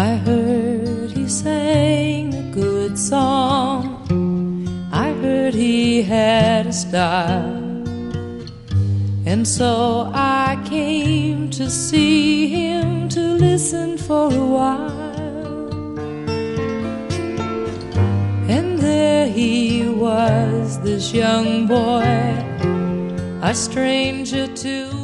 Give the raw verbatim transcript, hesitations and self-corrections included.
I heard he sang a good song, I heard he had a style, and so I came to see him, to listen for a while. And there he was, this young boy, a stranger to